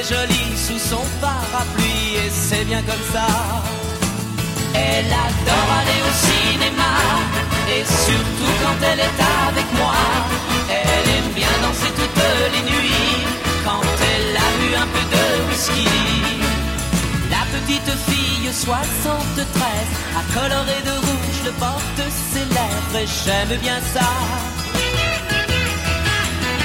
jolie sous son parapluie et c'est bien comme ça. Elle adore aller au cinéma et surtout quand elle est avec moi. Elle aime bien danser toutes les nuits quand elle a bu un peu de whisky. La petite fille 73 a coloré de rouge le bord de ses lèvres et j'aime bien ça.